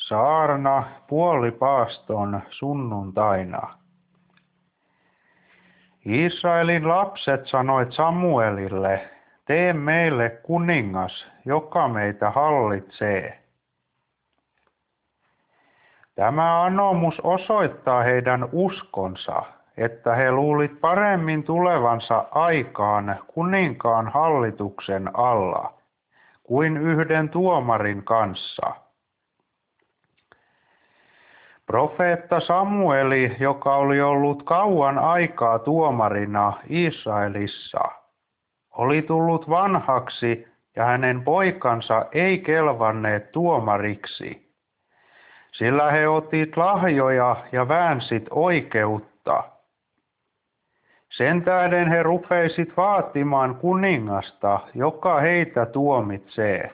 Saarna puolipaaston sunnuntaina. Israelin lapset sanoivat Samuelille, tee meille kuningas, joka meitä hallitsee. Tämä anomus osoittaa heidän uskonsa, että he luulit paremmin tulevansa aikaan kuninkaan hallituksen alla kuin yhden tuomarin kanssa. Profeetta Samueli, joka oli ollut kauan aikaa tuomarina Israelissa, oli tullut vanhaksi ja hänen poikansa ei kelvanneet tuomariksi, sillä he otit lahjoja ja väänsit oikeutta. Sen tähden he rupeisit vaatimaan kuningasta, joka heitä tuomitsee.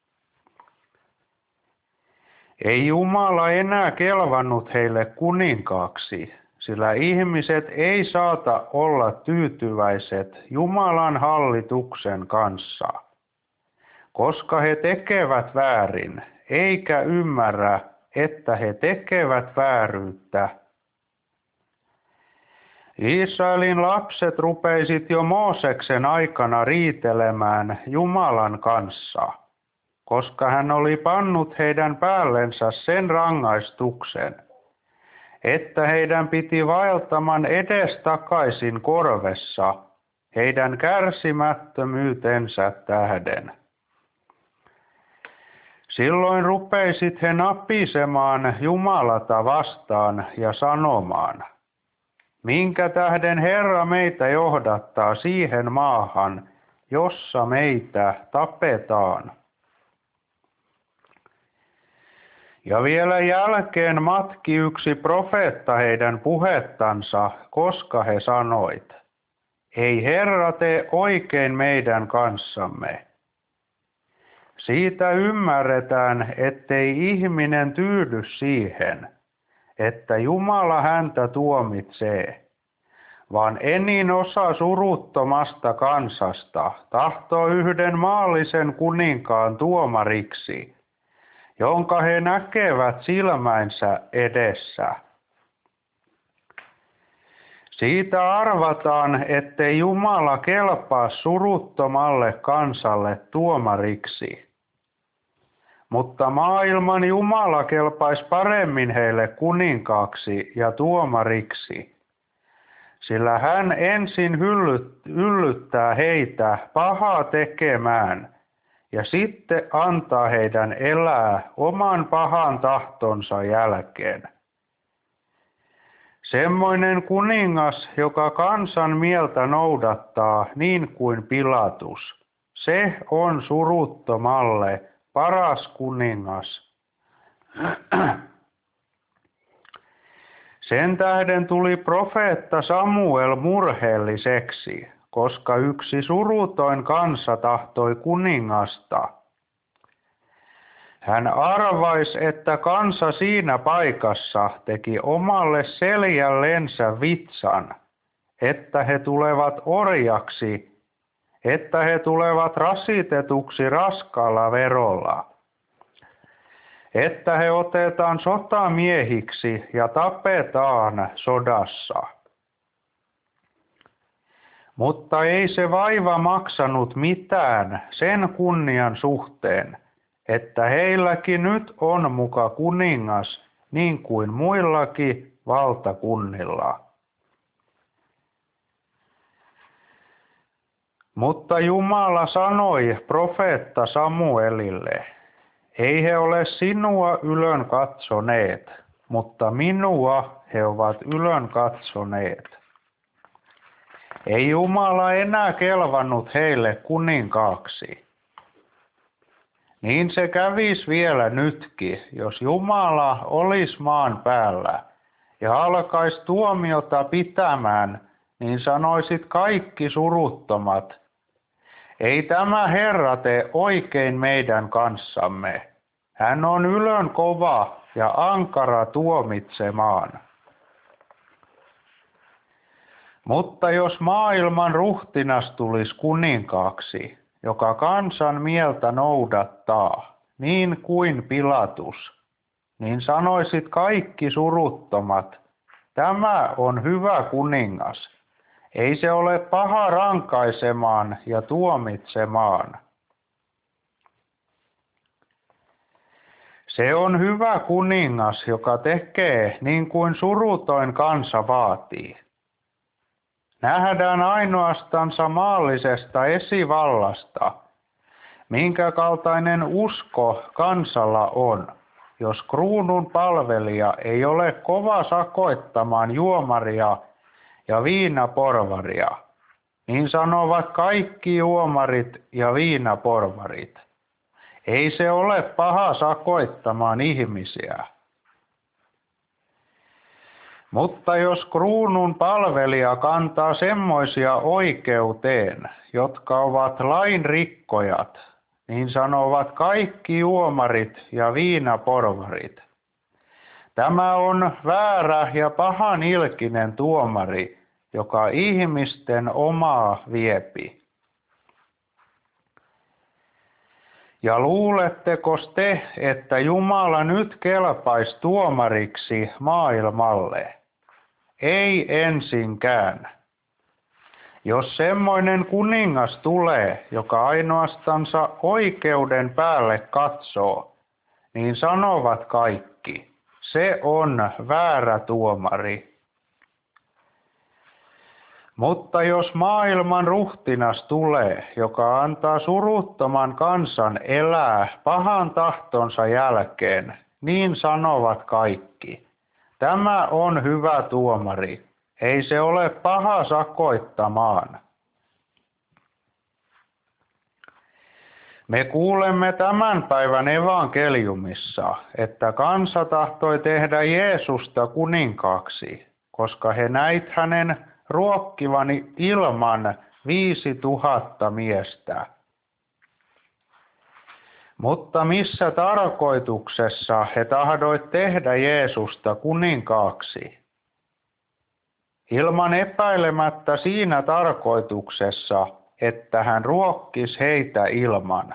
Ei Jumala enää kelvannut heille kuninkaaksi, sillä ihmiset ei saata olla tyytyväiset Jumalan hallituksen kanssa, koska he tekevät väärin, eikä ymmärrä, että he tekevät vääryyttä. Israelin lapset rupeisit jo Mooseksen aikana riitelemään Jumalan kanssa, koska hän oli pannut heidän päällensä sen rangaistuksen, että heidän piti vaeltaman edestakaisin korvessa heidän kärsimättömyytensä tähden. Silloin rupeisit he napisemaan Jumalata vastaan ja sanomaan, minkä tähden Herra meitä johdattaa siihen maahan, jossa meitä tapetaan. Ja vielä jälkeen matki yksi profeetta heidän puhettansa, koska he sanoit, ei Herra tee oikein meidän kanssamme. Siitä ymmärretään, ettei ihminen tyydy siihen, että Jumala häntä tuomitsee, vaan enin osa suruttomasta kansasta tahtoo yhden maallisen kuninkaan tuomariksi, jonka he näkevät silmäinsä edessä. Siitä arvataan, ettei Jumala kelpaa suruttomalle kansalle tuomariksi. Mutta maailman Jumala kelpaisi paremmin heille kuninkaaksi ja tuomariksi, sillä hän ensin yllyttää heitä pahaa tekemään ja sitten antaa heidän elää oman pahan tahtonsa jälkeen. Semmoinen kuningas, joka kansan mieltä noudattaa niin kuin Pilatus, se on suruttomalle paras kuningas. Sen tähden tuli profeetta Samuel murheelliseksi, koska yksi surutoin kansa tahtoi kuningasta. Hän arvaisi, että kansa siinä paikassa teki omalle seljällensä vitsan, että he tulevat orjaksi, että he tulevat rasitetuksi raskaalla verolla, että he otetaan sotamiehiksi ja tapetaan sodassa. Mutta ei se vaiva maksanut mitään sen kunnian suhteen, että heilläkin nyt on muka kuningas niin kuin muillakin valtakunnilla. Mutta Jumala sanoi profeetta Samuelille, ei he ole sinua ylön katsoneet, mutta minua he ovat ylön katsoneet. Ei Jumala enää kelvannut heille kuninkaaksi. Niin se kävisi vielä nytkin, jos Jumala olisi maan päällä ja alkaisi tuomiota pitämään, niin sanoisit kaikki suruttomat, ei tämä Herra tee oikein meidän kanssamme. Hän on ylön kova ja ankara tuomitsemaan. Mutta jos maailman ruhtinas tulisi kuninkaaksi, joka kansan mieltä noudattaa, niin kuin Pilatus, niin sanoisit kaikki suruttomat, tämä on hyvä kuningas. Ei se ole paha rankaisemaan ja tuomitsemaan. Se on hyvä kuningas, joka tekee niin kuin surutoin kansa vaatii. Nähdään ainoastansa maallisesta esivallasta, minkä kaltainen usko kansalla on, jos kruunun palvelija ei ole kova sakoittamaan juomaria ja viinaporvaria, niin sanovat kaikki juomarit ja viinaporvarit. Ei se ole paha sakoittamaan ihmisiä. Mutta jos kruunun palvelija kantaa semmoisia oikeuteen, jotka ovat lain rikkojat, niin sanovat kaikki juomarit ja viinaporvarit. Tämä on väärä ja pahanilkinen tuomari, joka ihmisten omaa viepi. Ja luuletteko te, että Jumala nyt kelpaisi tuomariksi maailmalle? Ei ensinkään. Jos semmoinen kuningas tulee, joka ainoastansa oikeuden päälle katsoo, niin sanovat kaikki, se on väärä tuomari. Mutta jos maailman ruhtinas tulee, joka antaa suruttoman kansan elää pahan tahtonsa jälkeen, niin sanovat kaikki, tämä on hyvä tuomari, ei se ole paha sakoittamaan. Me kuulemme tämän päivän evankeliumissa, että kansa tahtoi tehdä Jeesusta kuninkaaksi, koska he näit hänen ruokkivan ilman 5000 miestä. Mutta missä tarkoituksessa he tahdoivat tehdä Jeesusta kuninkaaksi? Ilman epäilemättä siinä tarkoituksessa, että hän ruokkisi heitä ilman.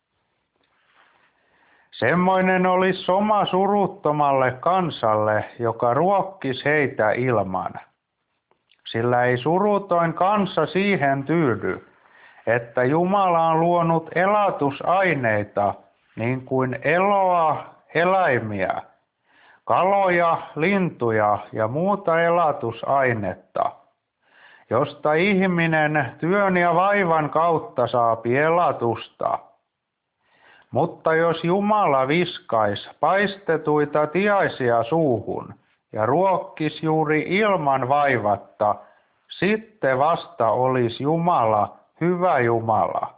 Semmoinen olisi soma suruttomalle kansalle, joka ruokkisi heitä ilman. Sillä ei surutoin kansa siihen tyydy, että Jumala on luonut elatusaineita niin kuin eloa, eläimiä, kaloja, lintuja ja muuta elatusainetta, josta ihminen työn ja vaivan kautta saapi elatusta. Mutta jos Jumala viskais paistetuita tiaisia suuhun ja ruokkis juuri ilman vaivatta, sitten vasta olisi Jumala hyvä Jumala.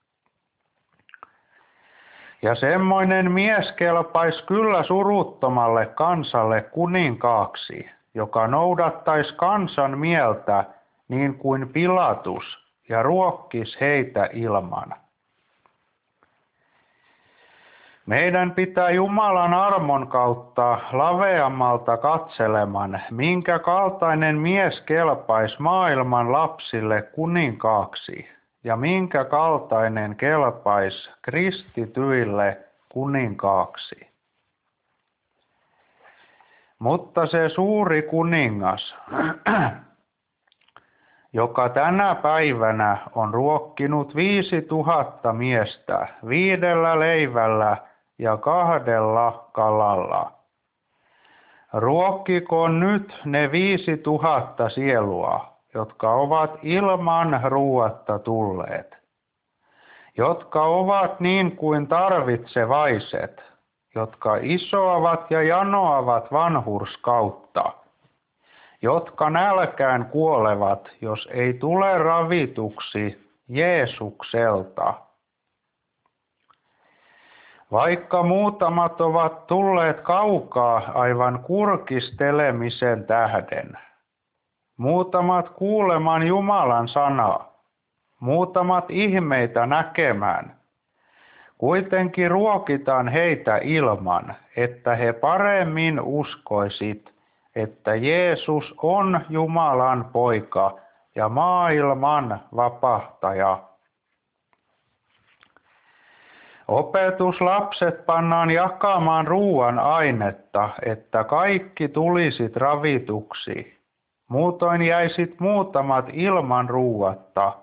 Ja semmoinen mies kelpaisi kyllä suruttomalle kansalle kuninkaaksi, joka noudattaisi kansan mieltä niin kuin Pilatus ja ruokkisi heitä ilman. Meidän pitää Jumalan armon kautta laveammalta katseleman, minkä kaltainen mies kelpaisi maailman lapsille kuninkaaksi ja minkä kaltainen kelpaisi kristityille kuninkaaksi. Mutta se suuri kuningas, joka tänä päivänä on ruokkinut 5000 miestä 5 leivällä ja 2 kalalla. Ruokkikoon nyt ne 5000 sielua, jotka ovat ilman ruuatta tulleet, jotka ovat niin kuin tarvitsevaiset, jotka isoavat ja janoavat vanhurskautta, jotka nälkään kuolevat, jos ei tule ravituksi Jeesukselta. Vaikka muutamat ovat tulleet kaukaa aivan kurkistelemisen tähden, muutamat kuulemaan Jumalan sanaa, muutamat ihmeitä näkemään, kuitenkin ruokitaan heitä ilman, että he paremmin uskoisit, että Jeesus on Jumalan poika ja maailman vapahtaja. Opetuslapset pannaan jakamaan ruuan ainetta, että kaikki tulisit ravituksi. Muutoin jäisit muutamat ilman ruuatta.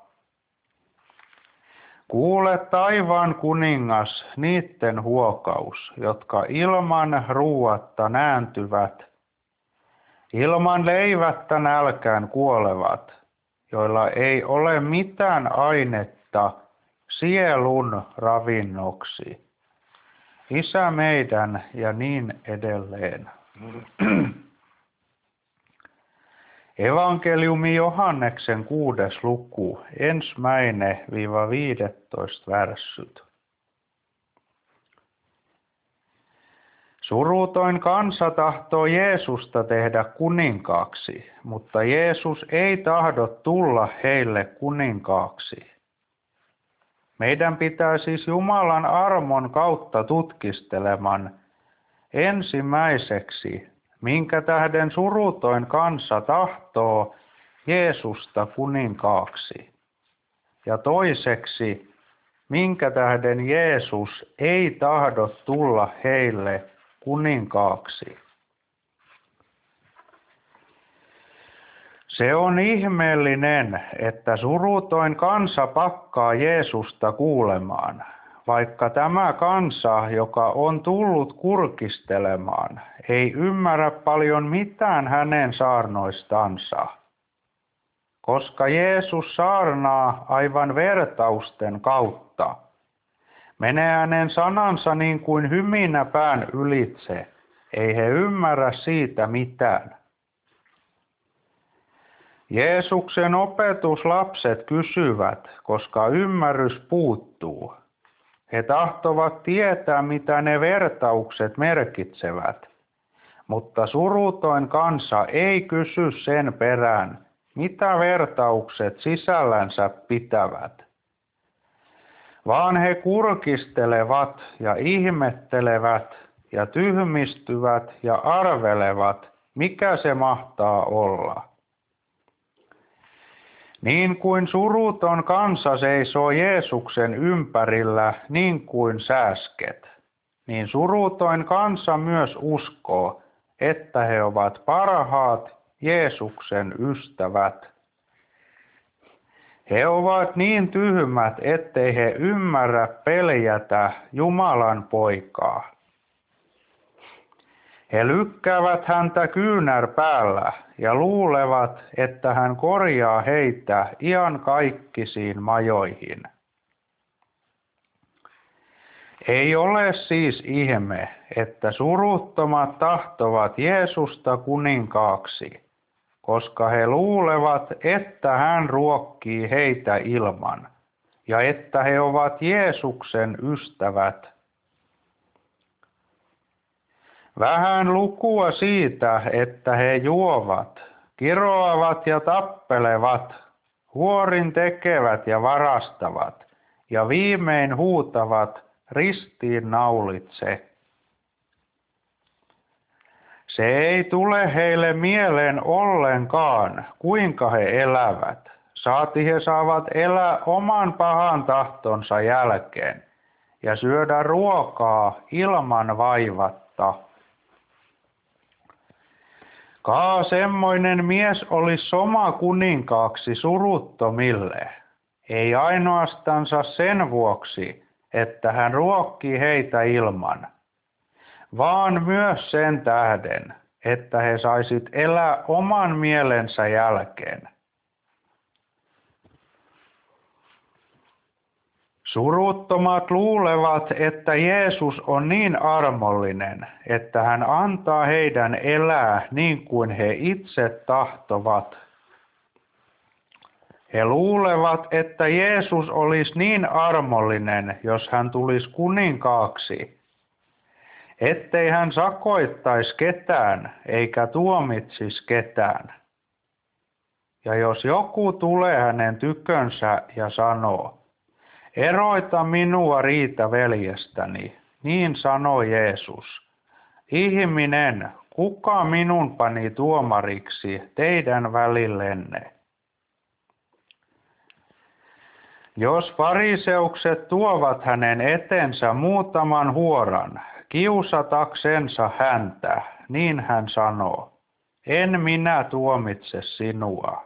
Kuule taivaan kuningas, niitten huokaus, jotka ilman ruuatta nääntyvät, ilman leivättä nälkään kuolevat, joilla ei ole mitään ainetta sielun ravinnoksi. Isä meidän ja niin edelleen. Evankeliumi Johanneksen 6. luku, 1-15 värssyt. Surutoin kansa tahtoo Jeesusta tehdä kuninkaaksi, mutta Jeesus ei tahdo tulla heille kuninkaaksi. Meidän pitää siis Jumalan armon kautta tutkisteleman ensimmäiseksi, minkä tähden surutoin kansa tahtoo Jeesusta kuninkaaksi. Ja toiseksi, minkä tähden Jeesus ei tahdo tulla heille kuninkaaksi. Se on ihmeellinen, että surutoin kansa pakkaa Jeesusta kuulemaan, vaikka tämä kansa, joka on tullut kurkistelemaan, ei ymmärrä paljon mitään hänen saarnoistansa. Koska Jeesus saarnaa aivan vertausten kautta, menee hänen sanansa niin kuin hyminä pään ylitse, ei he ymmärrä siitä mitään. Jeesuksen opetuslapset kysyvät, koska ymmärrys puuttuu. He tahtovat tietää, mitä ne vertaukset merkitsevät, mutta surutoin kansa ei kysy sen perään, mitä vertaukset sisällänsä pitävät, vaan he kurkistelevat ja ihmettelevät ja tyhmistyvät ja arvelevat, mikä se mahtaa olla. Niin kuin suruton kansa seisoo Jeesuksen ympärillä niin kuin sääsket, niin surutoin kansa myös uskoo, että he ovat parhaat Jeesuksen ystävät. He ovat niin tyhmät, ettei he ymmärrä peljätä Jumalan poikaa. He lykkäävät häntä kyynärpäällä ja luulevat, että hän korjaa heitä iankaikkisiin majoihin. Ei ole siis ihme, että suruttomat tahtovat Jeesusta kuninkaaksi, koska he luulevat, että hän ruokkii heitä ilman ja että he ovat Jeesuksen ystävät. Vähän lukua siitä, että he juovat, kiroavat ja tappelevat, huorin tekevät ja varastavat, ja viimein huutavat ristiin naulitse. Se ei tule heille mieleen ollenkaan, kuinka he elävät, saati he saavat elää oman pahan tahtonsa jälkeen ja syödä ruokaa ilman vaivatta. Kaa semmoinen mies olisi soma kuninkaaksi suruttomille, ei ainoastansa sen vuoksi, että hän ruokkii heitä ilman, vaan myös sen tähden, että he saisit elää oman mielensä jälkeen. Suruttomat luulevat, että Jeesus on niin armollinen, että hän antaa heidän elää niin kuin he itse tahtovat. He luulevat, että Jeesus olisi niin armollinen, jos hän tulisi kuninkaaksi, ettei hän sakoittaisi ketään eikä tuomitsisi ketään. Ja jos joku tulee hänen tykönsä ja sanoo, eroita minua riitaveljestäni, niin sanoi Jeesus. Ihminen, kuka minun pani tuomariksi teidän välillenne? Jos fariseukset tuovat hänen etensä muutaman huoran, kiusataksensa häntä, niin hän sanoo, en minä tuomitse sinua.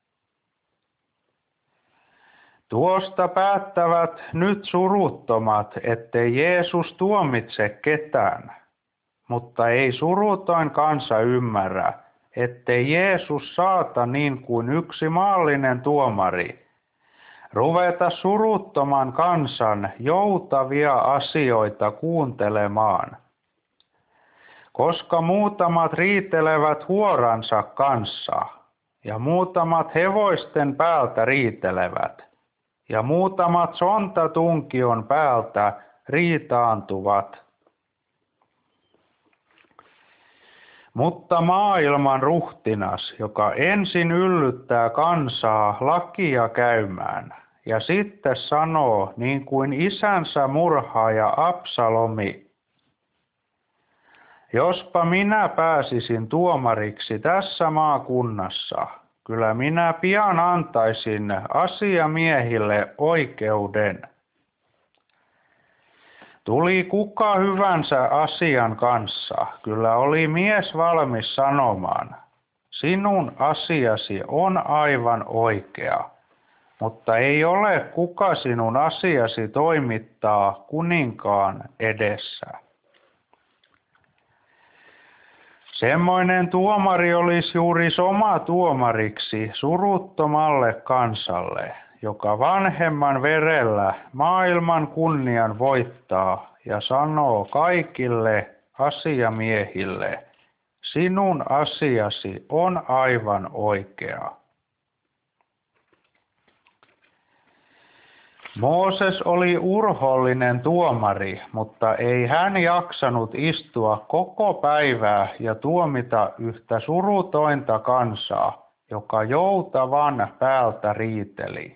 Tuosta päättävät nyt suruttomat, ettei Jeesus tuomitse ketään, mutta ei surutoin kansa ymmärrä, ettei Jeesus saata niin kuin yksi maallinen tuomari ruveta suruttoman kansan joutavia asioita kuuntelemaan, koska muutamat riitelevät huoransa kanssa, ja muutamat hevosten päältä riitelevät, ja muutamat sontatunkion päältä riitaantuvat. Mutta maailman ruhtinas, joka ensin yllyttää kansaa lakia käymään, ja sitten sanoo niin kuin isänsä murhaaja Absalomi, jospa minä pääsisin tuomariksi tässä maakunnassa, kyllä minä pian antaisin asiamiehille oikeuden. Tuli kuka hyvänsä asian kanssa, kyllä oli mies valmis sanomaan, sinun asiasi on aivan oikea, mutta ei ole kuka sinun asiasi toimittaa kuninkaan edessä. Semmoinen tuomari olisi juuri soma tuomariksi suruttomalle kansalle, joka vanhemman verellä maailman kunnian voittaa ja sanoo kaikille asiamiehille, sinun asiasi on aivan oikea. Mooses oli urhoollinen tuomari, mutta ei hän jaksanut istua koko päivää ja tuomita yhtä surutointa kansaa, joka joutavan päältä riiteli.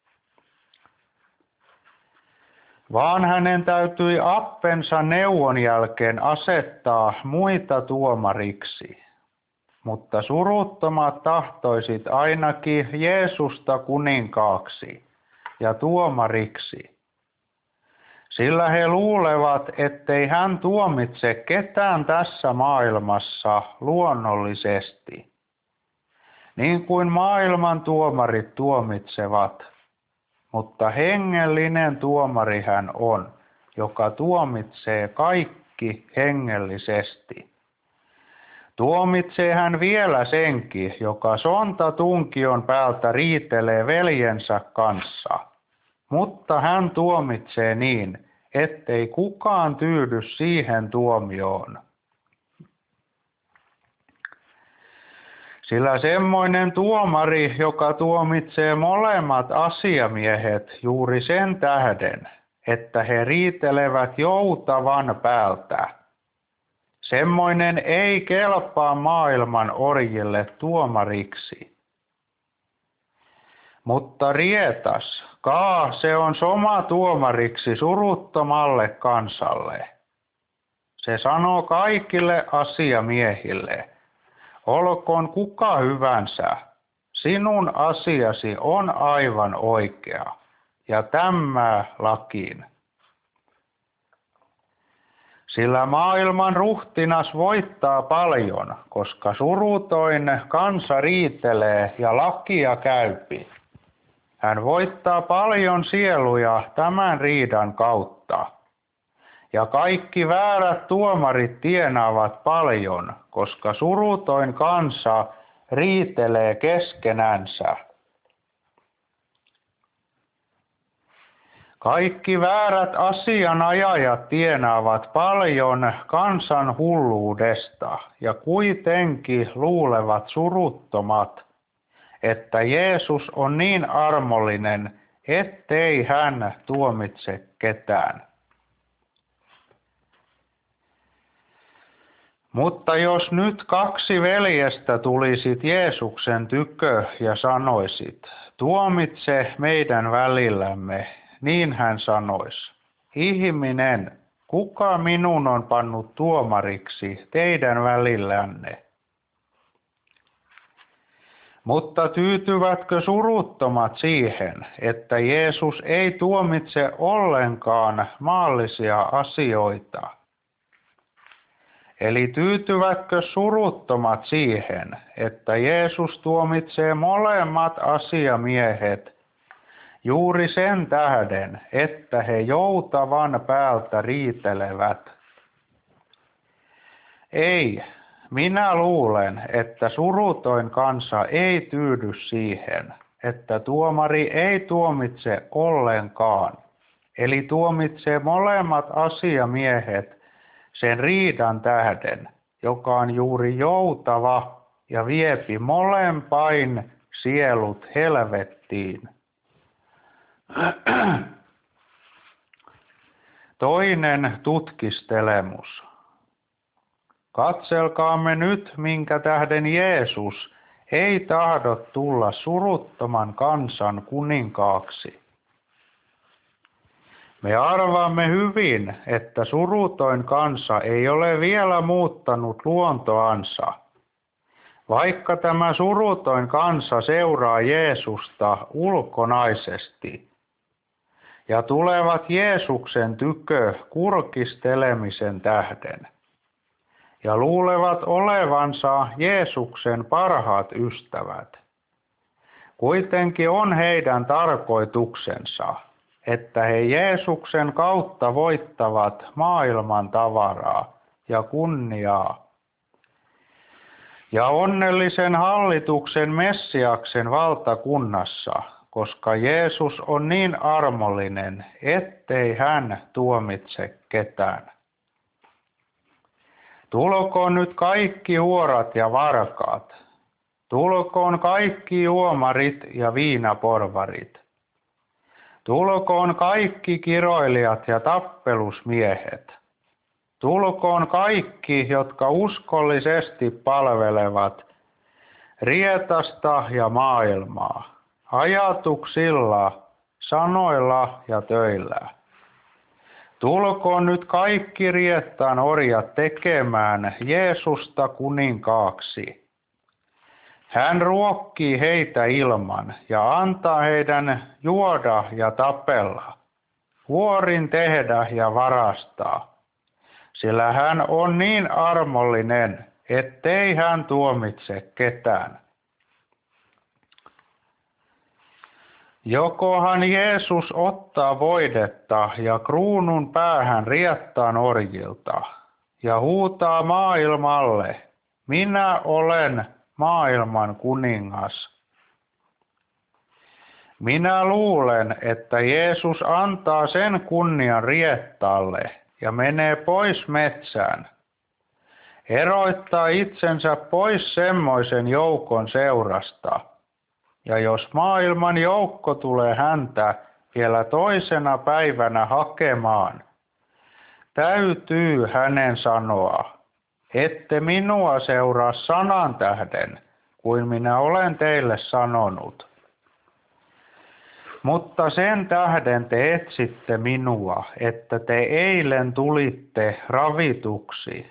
Vaan hänen täytyi appensa neuvon jälkeen asettaa muita tuomariksi. Mutta suruttomat tahtoisit ainakin Jeesusta kuninkaaksi ja tuomariksi, sillä he luulevat, ettei hän tuomitse ketään tässä maailmassa luonnollisesti, niin kuin maailman tuomarit tuomitsevat, mutta hengellinen tuomari hän on, joka tuomitsee kaikki hengellisesti. Tuomitsee hän vielä senkin, joka sontatunkion päältä riitelee veljensä kanssa, mutta hän tuomitsee niin, ettei kukaan tyydy siihen tuomioon. Sillä semmoinen tuomari, joka tuomitsee molemmat asiamiehet juuri sen tähden, että he riitelevät joutavan päältä, semmoinen ei kelpaa maailman orjille tuomariksi. Mutta rietas, se on soma tuomariksi suruttomalle kansalle. Se sanoo kaikille asiamiehille, olkoon kuka hyvänsä, sinun asiasi on aivan oikea, ja tämä lakiin. Sillä maailman ruhtinas voittaa paljon, koska surutoin kansa riitelee ja lakia käypi. Hän voittaa paljon sieluja tämän riidan kautta. Ja kaikki väärät tuomarit tienaavat paljon, koska surutoin kansa riitelee keskenänsä. Kaikki väärät asianajajat tienaavat paljon kansan hulluudesta ja kuitenkin luulevat suruttomat, että Jeesus on niin armollinen, ettei hän tuomitse ketään. Mutta jos nyt 2 veljestä tulisit Jeesuksen tykö ja sanoisit, tuomitse meidän välillämme, niin hän sanoisi, ihminen, kuka minun on pannut tuomariksi teidän välillänne? Mutta tyytyvätkö suruttomat siihen, että Jeesus ei tuomitse ollenkaan maallisia asioita? Eli tyytyvätkö suruttomat siihen, että Jeesus tuomitsee molemmat asiamiehet juuri sen tähden, että he joutavan päältä riitelevät? Ei, minä luulen, että surutoin kansa ei tyydy siihen, että tuomari ei tuomitse ollenkaan, eli tuomitsee molemmat asiamiehet sen riidan tähden, joka on juuri joutava ja viepi molempain sielut helvettiin. Toinen tutkistelemus. Katselkaamme nyt, minkä tähden Jeesus ei tahdo tulla suruttoman kansan kuninkaaksi. Me arvaamme hyvin, että surutoin kansa ei ole vielä muuttanut luontoansa, vaikka tämä surutoin kansa seuraa Jeesusta ulkonaisesti ja tulevat Jeesuksen tykö kurkistelemisen tähden ja luulevat olevansa Jeesuksen parhaat ystävät. Kuitenkin on heidän tarkoituksensa, että he Jeesuksen kautta voittavat maailman tavaraa ja kunniaa ja onnellisen hallituksen Messiaksen valtakunnassa, koska Jeesus on niin armollinen, ettei hän tuomitse ketään. Tulkoon nyt kaikki huorat ja varkaat, tulkoon kaikki juomarit ja viinaporvarit, tulkoon kaikki kiroilijat ja tappelusmiehet, tulkoon kaikki, jotka uskollisesti palvelevat rietasta ja maailmaa, ajatuksilla, sanoilla ja töillä. Tulkoon nyt kaikki riettaan orjat tekemään Jeesusta kuninkaaksi. Hän ruokkii heitä ilman ja antaa heidän juoda ja tapella, huorin tehdä ja varastaa, sillä hän on niin armollinen, ettei hän tuomitse ketään. Jokohan Jeesus ottaa voidetta ja kruunun päähän riettaan orjilta ja huutaa maailmalle, minä olen maailman kuningas. Minä luulen, että Jeesus antaa sen kunnian riettaalle ja menee pois metsään, eroittaa itsensä pois semmoisen joukon seurasta. Ja jos maailman joukko tulee häntä vielä toisena päivänä hakemaan, täytyy hänen sanoa, ette minua seuraa sanan tähden, kuin minä olen teille sanonut. Mutta sen tähden te etsitte minua, että te eilen tulitte ravituksi.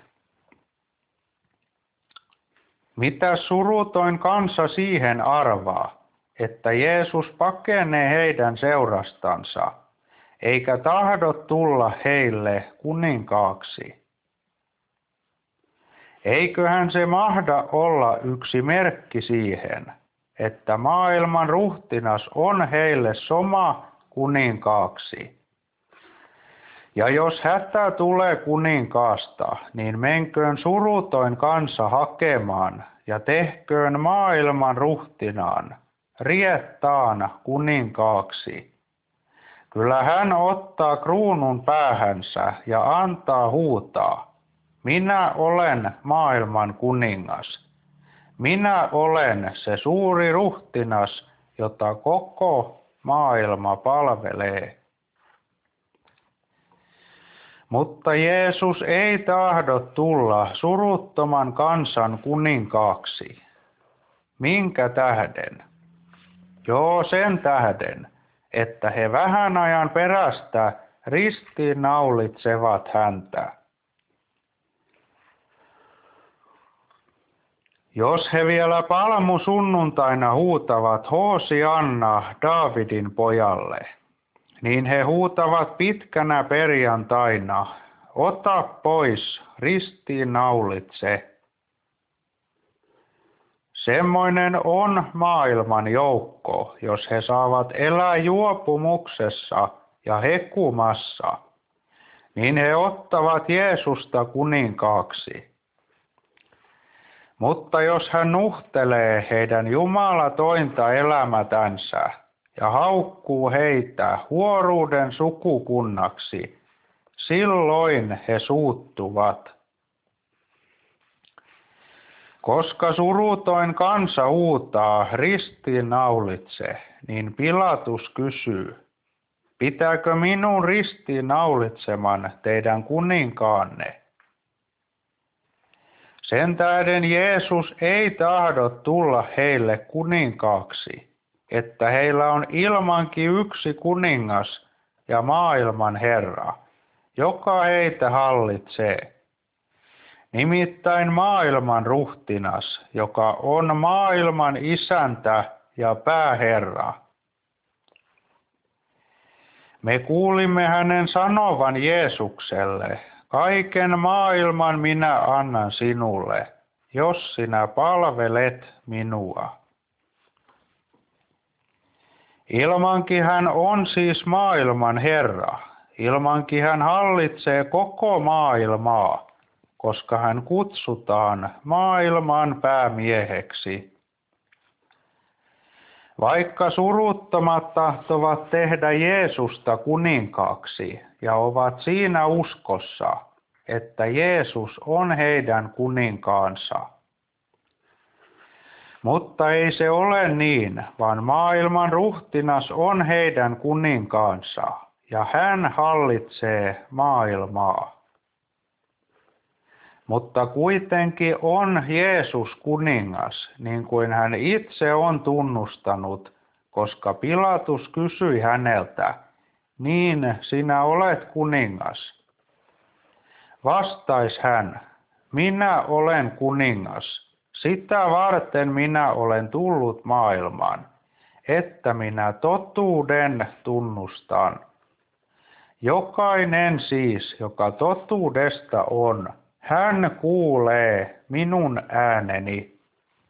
Mitä surutoin kansa siihen arvaa, että Jeesus pakenee heidän seurastansa, eikä tahdo tulla heille kuninkaaksi? Eiköhän se mahda olla yksi merkki siihen, että maailman ruhtinas on heille soma kuninkaaksi. Ja jos hätä tulee kuninkaasta, niin menköön surutoin kansa hakemaan ja tehköön maailman ruhtinaan, riettaan kuninkaaksi. Kyllä hän ottaa kruunun päähänsä ja antaa huutaa, minä olen maailman kuningas. Minä olen se suuri ruhtinas, jota koko maailma palvelee. Mutta Jeesus ei tahdo tulla suruttoman kansan kuninkaaksi. Minkä tähden? Joo, sen tähden, että he vähän ajan perästä ristiinnaulitsevat häntä. Jos he vielä palmusunnuntaina huutavat Hoosianna Daavidin pojalle, niin he huutavat pitkänä perjantaina, ota pois, ristiinnaulitse. Semmoinen on maailman joukko, jos he saavat elää juopumuksessa ja hekumassa, niin he ottavat Jeesusta kuninkaaksi. Mutta jos hän nuhtelee heidän jumalatointa elämätänsä ja haukkuu heitä huoruuden sukukunnaksi, silloin he suuttuvat. Koska surutoin kansa huutaa ristiinnaulitse, niin Pilatus kysyy, pitääkö minun ristiinnaulitseman teidän kuninkaanne? Sen tähden Jeesus ei tahdo tulla heille kuninkaaksi, että heillä on ilmankin yksi kuningas ja maailman Herra, joka heitä hallitsee. Nimittäin maailman ruhtinas, joka on maailman isäntä ja pääherra. Me kuulimme hänen sanovan Jeesukselle, kaiken maailman minä annan sinulle, jos sinä palvelet minua. Ilmankin hän on siis maailman Herra, ilmankin hän hallitsee koko maailmaa, koska hän kutsutaan maailman päämieheksi. Vaikka suruttomat tahtovat tehdä Jeesusta kuninkaaksi ja ovat siinä uskossa, että Jeesus on heidän kuninkaansa. Mutta ei se ole niin, vaan maailman ruhtinas on heidän kuninkaansa ja hän hallitsee maailmaa. Mutta kuitenkin on Jeesus kuningas, niin kuin hän itse on tunnustanut, koska Pilatus kysyi häneltä, niin sinä olet kuningas. Vastais hän, minä olen kuningas, sitä varten minä olen tullut maailmaan, että minä totuuden tunnustan. Jokainen siis, joka totuudesta on, hän kuulee minun ääneni.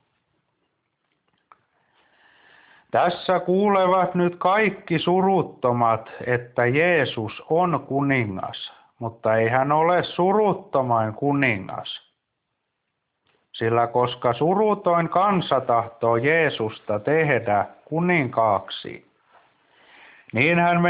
Tässä kuulevat nyt kaikki suruttomat, että Jeesus on kuningas, mutta ei hän ole suruttomain kuningas. Sillä koska surutoin kansa tahtoo Jeesusta tehdä kuninkaaksi, niin hän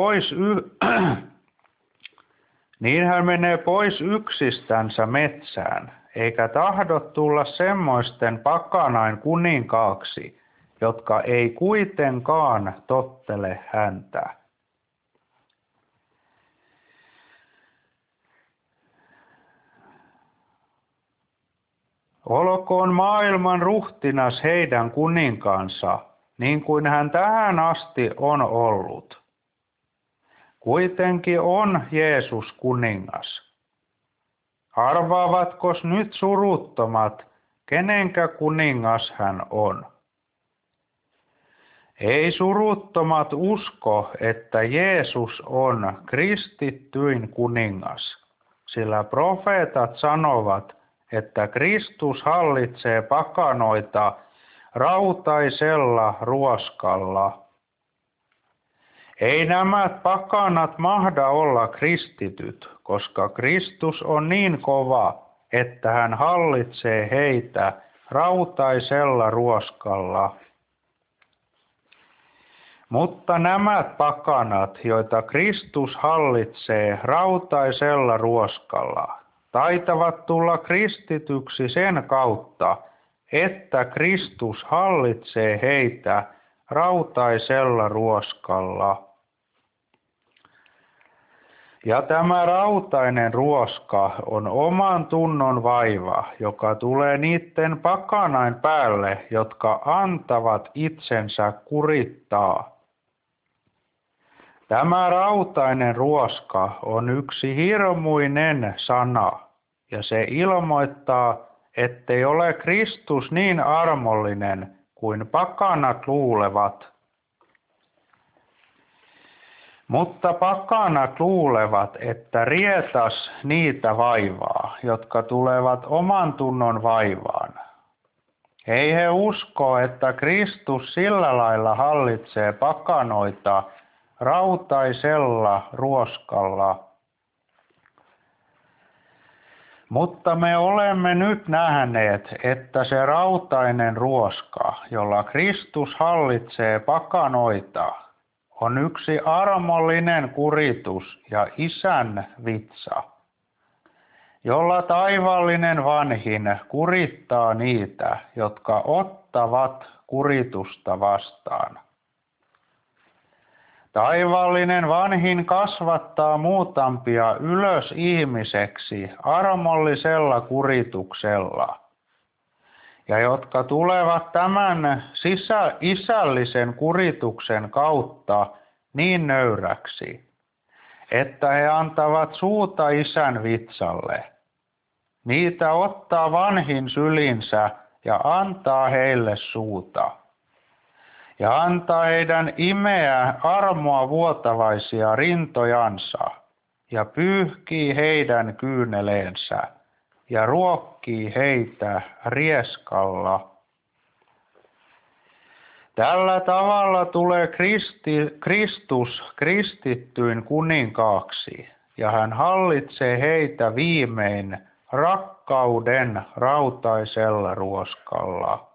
menee pois yksistänsä metsään, eikä tahdo tulla semmoisten pakanain kuninkaaksi, jotka ei kuitenkaan tottele häntä. Olkoon maailman ruhtinas heidän kuninkaansa, niin kuin hän tähän asti on ollut. Kuitenkin on Jeesus kuningas. Arvaavatko nyt suruttomat, kenenkä kuningas hän on? Ei suruttomat usko, että Jeesus on kristittyin kuningas, sillä profeetat sanovat, että Kristus hallitsee pakanoita rautaisella ruoskalla. Ei nämä pakanat mahda olla kristityt, koska Kristus on niin kova, että hän hallitsee heitä rautaisella ruoskalla. Mutta nämä pakanat, joita Kristus hallitsee rautaisella ruoskalla, taitavat tulla kristityksi sen kautta, että Kristus hallitsee heitä rautaisella ruoskalla. Ja tämä rautainen ruoska on oman tunnon vaiva, joka tulee niiden pakanain päälle, jotka antavat itsensä kurittaa. Tämä rautainen ruoska on yksi hirmuinen sana, ja se ilmoittaa, ettei ole Kristus niin armollinen kuin pakanat luulevat. Mutta pakanat luulevat, että rietas niitä vaivaa, jotka tulevat oman tunnon vaivaan. Ei he usko, että Kristus sillä lailla hallitsee pakanoita rautaisella ruoskalla. Mutta me olemme nyt nähneet, että se rautainen ruoska, jolla Kristus hallitsee pakanoita, on yksi armollinen kuritus ja Isän vitsa, jolla taivaallinen vanhin kurittaa niitä, jotka ottavat kuritusta vastaan. Taivaallinen vanhin kasvattaa muutampia ylös ihmiseksi armollisella kurituksella, ja jotka tulevat tämän isällisen kurituksen kautta niin nöyräksi, että he antavat suuta Isän vitsalle. Niitä ottaa vanhin sylinsä ja antaa heille suuta. Ja antaa heidän imeä armoa vuotavaisia rintojansa ja pyyhkii heidän kyyneleensä ja ruokkii heitä rieskalla. Tällä tavalla tulee Kristus kristittyyn kuninkaaksi, ja hän hallitsee heitä viimein rakkauden rautaisella ruoskalla.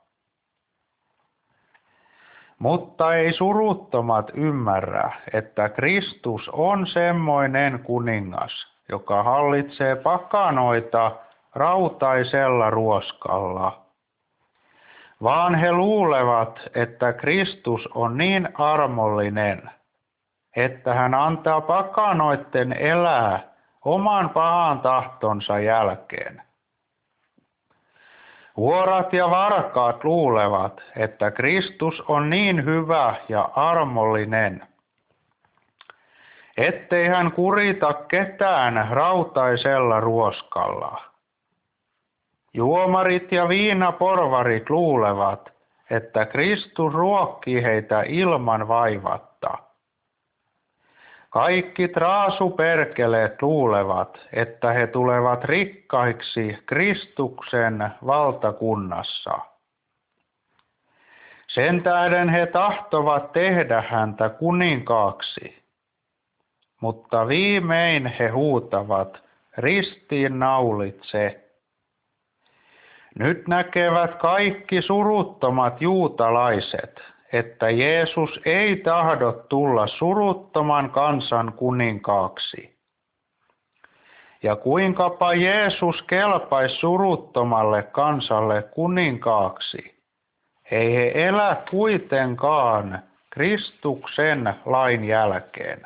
Mutta ei suruttomat ymmärrä, että Kristus on semmoinen kuningas, joka hallitsee pakanoita rautaisella ruoskalla. Vaan he luulevat, että Kristus on niin armollinen, että hän antaa pakanoitten elää oman pahan tahtonsa jälkeen. Huorat ja varkaat luulevat, että Kristus on niin hyvä ja armollinen, ettei hän kurita ketään rautaisella ruoskalla. Juomarit ja viinaporvarit luulevat, että Kristus ruokkii heitä ilman vaivatta. Kaikki traasuperkeleet luulevat, että he tulevat rikkaiksi Kristuksen valtakunnassa. Sen tähden he tahtovat tehdä häntä kuninkaaksi, mutta viimein he huutavat, ristiinnaulitse. Nyt näkevät kaikki suruttomat juutalaiset, että Jeesus ei tahdo tulla suruttoman kansan kuninkaaksi. Ja kuinkapa Jeesus kelpaisi suruttomalle kansalle kuninkaaksi, ei he elä kuitenkaan Kristuksen lain jälkeen.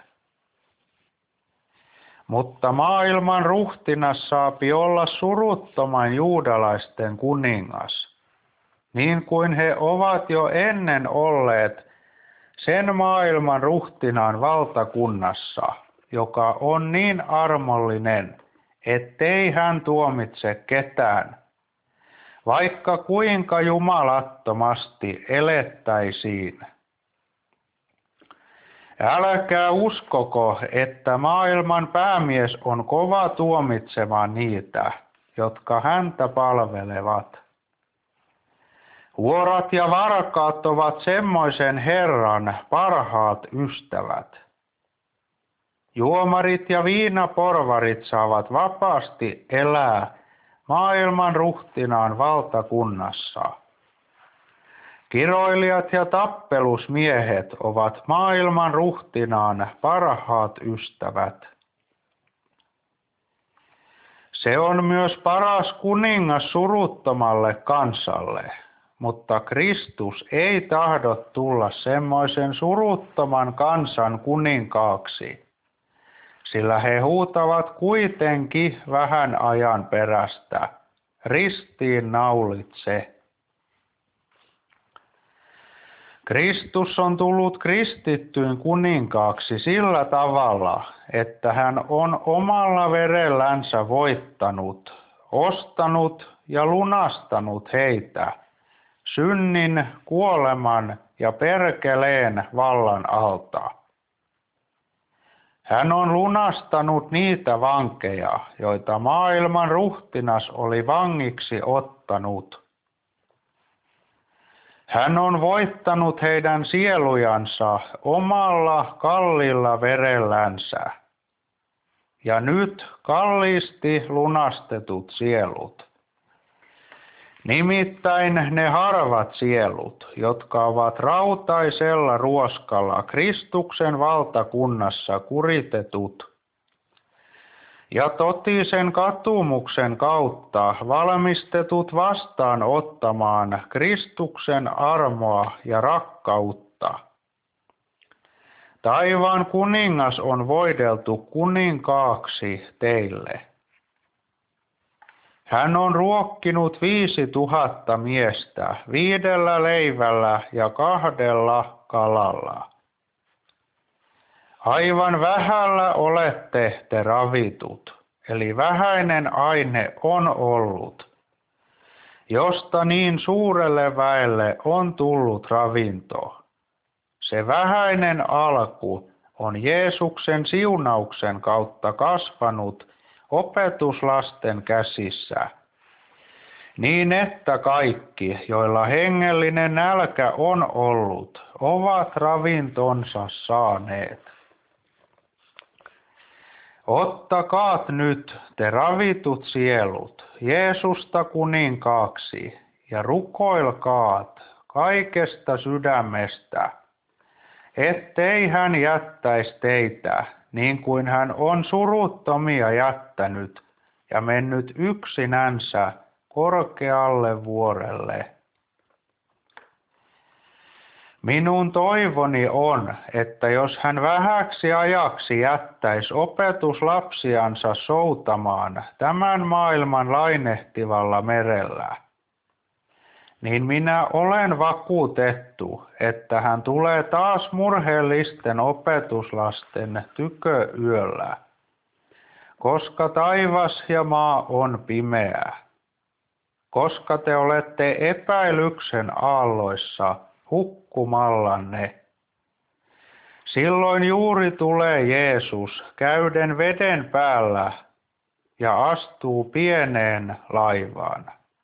Mutta maailman ruhtinas saapi olla suruttoman juudalaisten kuningas, niin kuin he ovat jo ennen olleet sen maailman ruhtinaan valtakunnassa, joka on niin armollinen, ettei hän tuomitse ketään, vaikka kuinka jumalattomasti elettäisiin. Älkää uskoko, että maailman päämies on kova tuomitsemaan niitä, jotka häntä palvelevat. Huorat ja varkaat ovat semmoisen Herran parhaat ystävät. Juomarit ja viinaporvarit saavat vapaasti elää maailman ruhtinaan valtakunnassa. Kiroilijat ja tappelusmiehet ovat maailman ruhtinaan parhaat ystävät. Se on myös paras kuningas suruttomalle kansalle, mutta Kristus ei tahdo tulla semmoisen suruttoman kansan kuninkaaksi, sillä he huutavat kuitenkin vähän ajan perästä, ristiinnaulitse. Kristus on tullut kristittyyn kuninkaaksi sillä tavalla, että hän on omalla verellänsä voittanut, ostanut ja lunastanut heitä synnin, kuoleman ja perkeleen vallan alta. Hän on lunastanut niitä vankeja, joita maailman ruhtinas oli vangiksi ottanut. Hän on voittanut heidän sielujansa omalla kalliilla verellänsä. Ja nyt kalliisti lunastetut sielut. Nimittäin ne harvat sielut, jotka ovat rautaisella ruoskalla Kristuksen valtakunnassa kuritetut ja totisen katumuksen kautta valmistetut vastaan ottamaan Kristuksen armoa ja rakkautta. Taivaan kuningas on voideltu kuninkaaksi teille. Hän on ruokkinut 5000 miestä 5 leivällä ja 2 kalalla. Aivan vähällä olette te ravitut, eli vähäinen aine on ollut, josta niin suurelle väelle on tullut ravinto. Se vähäinen alku on Jeesuksen siunauksen kautta kasvanut opetuslasten käsissä, niin että kaikki, joilla hengellinen nälkä on ollut, ovat ravintonsa saaneet. Ottakaat nyt te ravitut sielut Jeesusta kuninkaaksi ja rukoilkaat kaikesta sydämestä, ettei hän jättäisi teitä, niin kuin hän on suruttomia jättänyt ja mennyt yksinänsä korkealle vuorelle. Minun toivoni on, että jos hän vähäksi ajaksi jättäisi opetuslapsiansa soutamaan tämän maailman lainehtivalla merellä, niin minä olen vakuutettu, että hän tulee taas murheellisten opetuslasten tykö yöllä, koska taivas ja maa on pimeä, koska te olette epäilyksen aalloissa hukkumallanne. Silloin juuri tulee Jeesus käyden veden päällä ja astuu pieneen laivaan.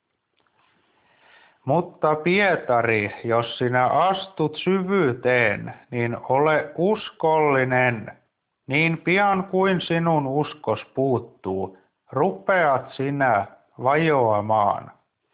Mutta Pietari, jos sinä astut syvyyteen, niin ole uskollinen, niin pian kuin sinun uskos puuttuu, rupeat sinä vajoamaan.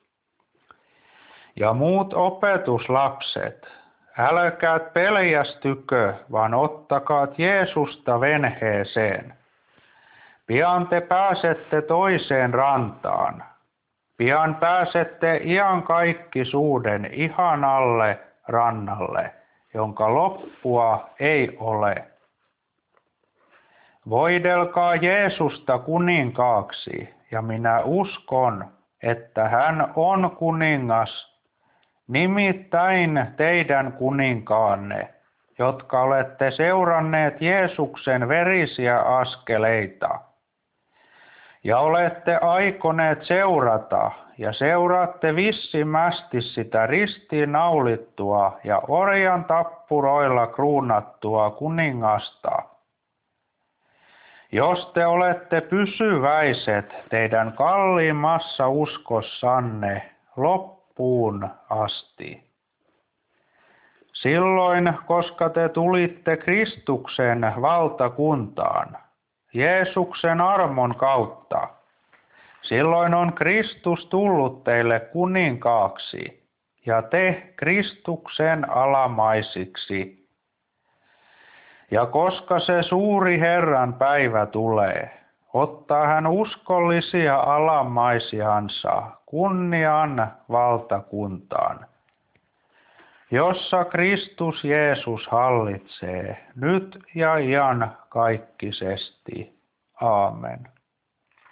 Ja muut opetuslapset, älkäät peljästykö, vaan ottakaat Jeesusta venheeseen. Pian te pääsette toiseen rantaan. Pian pääsette iankaikkisuuden ihanalle rannalle, jonka loppua ei ole. Voidelkaa Jeesusta kuninkaaksi, ja minä uskon, että hän on kuningas, nimittäin teidän kuninkaanne, jotka olette seuranneet Jeesuksen verisiä askeleita. Ja olette aikoneet seurata ja seuraatte vissimästi sitä ristiin naulittua ja orjan tappuroilla kruunattua kuningasta. Jos te olette pysyväiset teidän kalliimmassa uskossanne loppuun asti. Silloin, koska te tulitte Kristuksen valtakuntaan, Jeesuksen armon kautta, silloin on Kristus tullut teille kuninkaaksi ja te Kristuksen alamaisiksi. Ja koska se suuri Herran päivä tulee, ottaa hän uskollisia alamaisiansa kunnian valtakuntaan, jossa Kristus Jeesus hallitsee nyt ja iankaikkisesti. Aamen.